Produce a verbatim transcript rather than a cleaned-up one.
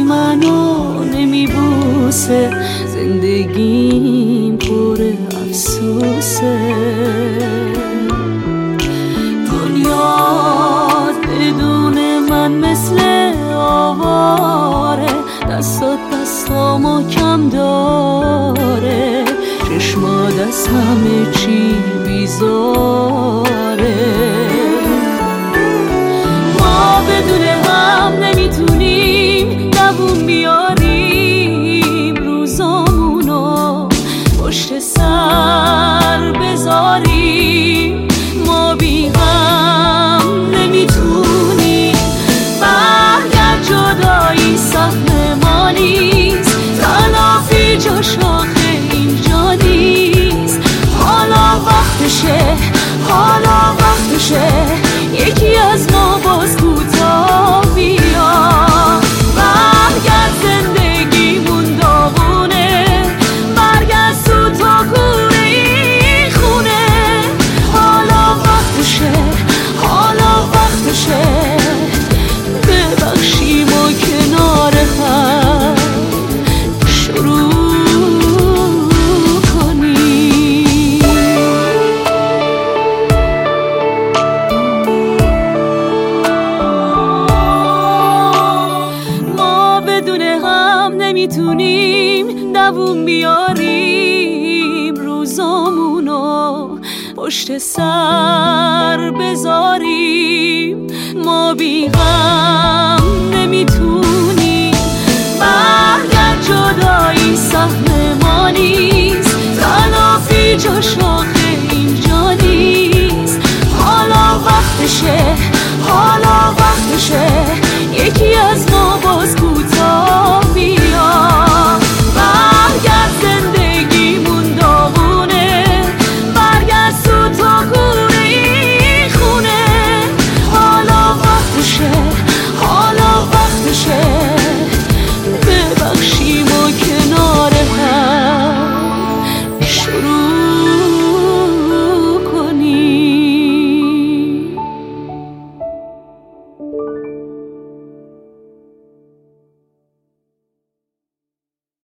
منو نمیبوسه، زندگیم پر افسوسه. دنیا بدون من مثل آواره، دستات دستامو کم داره، چشمات از همه چی بیزاره. ما بدون هم نمیتونیم دووم بیاریم، روزامونو پشت سر بذاریم. ما بی هم نمیتونیم، برگرد جدایی سهم ما نیست، تلافی جاش آخه اینجا نیست. حالا وقتشه، حالا وقتشه، یکی از ما باز کوتاه بیا. برگرد زندگیمون داغونه، برگرد تو تا کوره این خونه. حالا وقتشه، حالا وقتشه، ببخشیم و کنار هم شروع کنیم. ما بدون هم نمیتونیم دووم بیاریم، روزامونو پشت سر بذاریم. ما بی غم نمیتونیم،